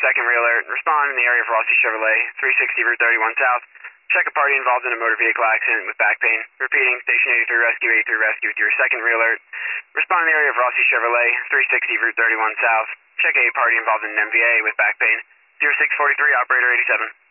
second re-alert. Respond in the area of Rossi Chevrolet, 360 Route 31 South. Check a party involved in a motor vehicle accident with back pain. Repeating, Station 83 Rescue, 83 Rescue with your second re-alert. Respond in the area of Rossi Chevrolet, 360 Route 31 South. Check a party involved in an MVA with back pain. 0643, Operator 87.